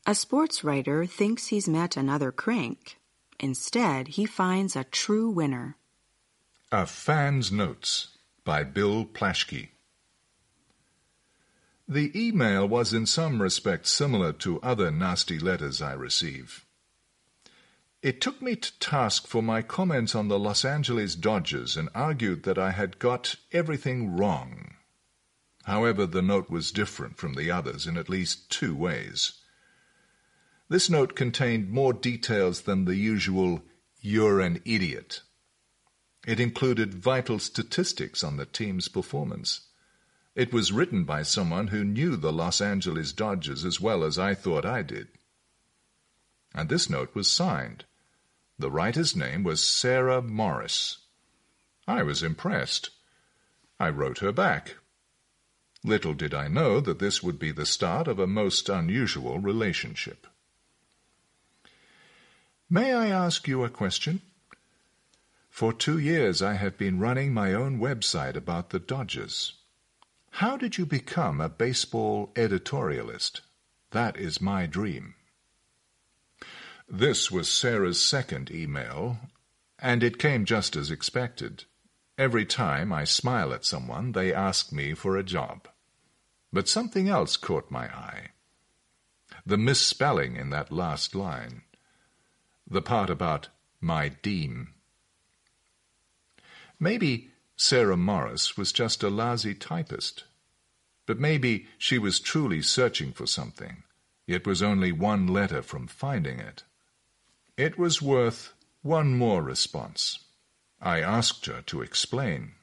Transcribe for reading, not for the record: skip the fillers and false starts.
A sports writer thinks he's met another crank. Instead, he finds a true winner. A Fan's Notes by Bill Plaschke. The email was in some respects similar to other nasty letters I receive. It took me to task for my comments on the Los Angeles Dodgers and argued that I had got everything wrong. However, the note was different from the others in at least 2 ways. This note contained more details than the usual, "You're an idiot." It included vital statistics on the team's performance. It was written by someone who knew the Los Angeles Dodgers as well as I thought I did. And this note was signed. The writer's name was Sarah Morris. I was impressed. I wrote her back. Little did I know that this would be the start of a most unusual relationship. May I ask you a question? For 2 years I have been running my own website about the Dodgers. How did you become a baseball editorialist? That is my dream. This was Sarah's second email, and it came just as expected. Every time I smile at someone, they ask me for a job. But something else caught my eye. The misspelling in that last line. The part about my deem. Maybe Sarah Morris was just a lousy typist. But maybe she was truly searching for something, yet was only 1 letter from finding it. It was worth 1 more response. I asked her to explain.